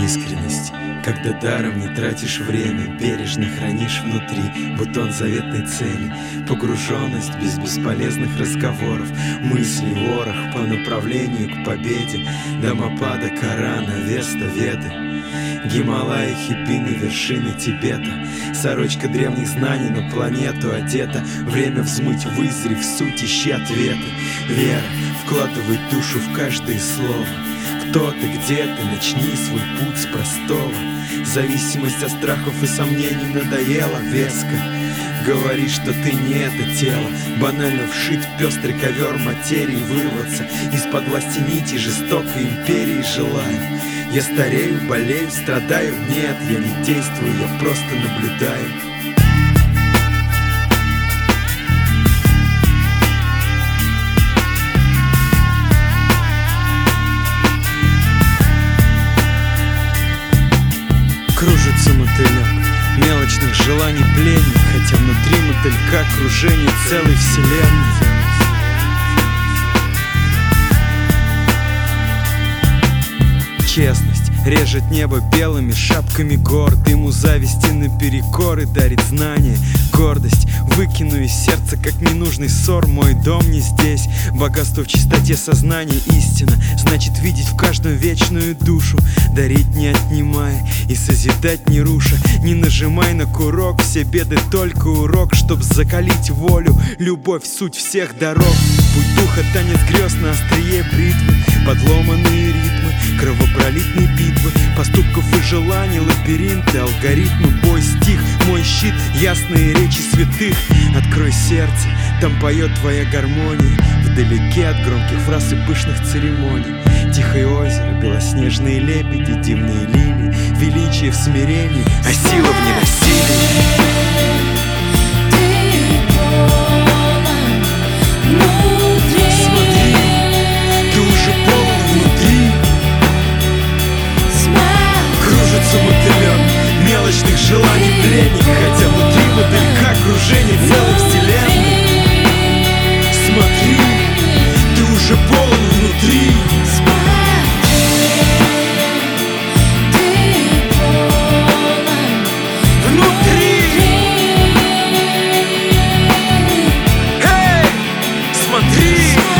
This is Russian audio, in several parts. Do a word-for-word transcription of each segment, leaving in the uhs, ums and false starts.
искренность, когда даром не тратишь время, бережно хранишь внутри бутон заветной цели. Погруженность без бесполезных разговоров, мысли ворох по направлению к победе. Дамапада, Корана, Веста, Веды, Гималаи, Хипины, вершины Тибета. Сорочка древних знаний на планету одета. Время взмыть, вызрев суть, ищи ответы. Вера вкладывает душу в каждое слово. Кто ты, где ты, начни свой путь с простого. Зависимость от страхов и сомнений надоела веско. Говори, что ты не это тело. Банально вшить в пестрый ковер материи, вырваться из-под власти нити жестокой империи желаю. Я старею, болею, страдаю. Нет, я не действую, я просто наблюдаю. Кружится мотылек, мелочных желаний пленник, хотя внутри мотылька кружение целой вселенной. Честность режет небо белыми шапками гор. Дыму зависти наперекор и дарит знание. Гордость выкину из сердца, как ненужный ссор. Мой дом не здесь, богатство в чистоте сознания. Истина значит видеть в каждом вечную душу. Дарить не отнимая и созидать не руша. Не нажимай на курок, все беды только урок. Чтоб закалить волю, любовь суть всех дорог. Путь духа, танец грез на острие бритвы. Подломанные ритмы, кровопролитные битвы. Поступков и желаний, лабиринты, алгоритмы. Бой, стих, мой щит, ясные речи святых. Открой сердце, там поет твоя гармония. Вдалеке от громких фраз и пышных церемоний. Тихое озеро, белоснежные лебеди, дивные лилии. Величие в смирении, а сила в ненасилии. Мелочных желаний пленник, хотя внутри мотылька кружение целой вселенной. Смотри, ты уже полон внутри. Внутри. Эй, смотри.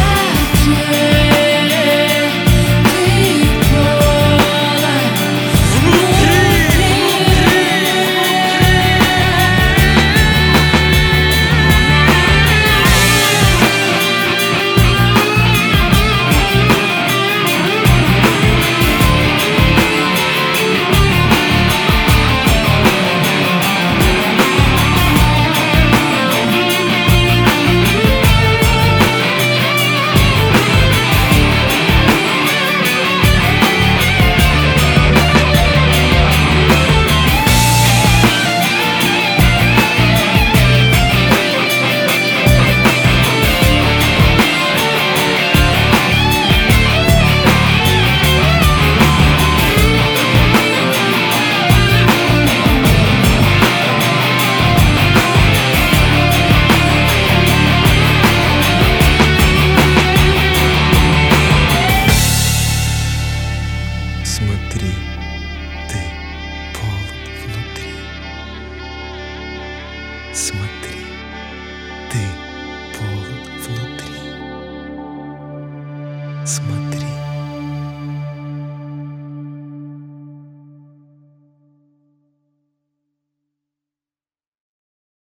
Смотри, ты полон внутри. Смотри.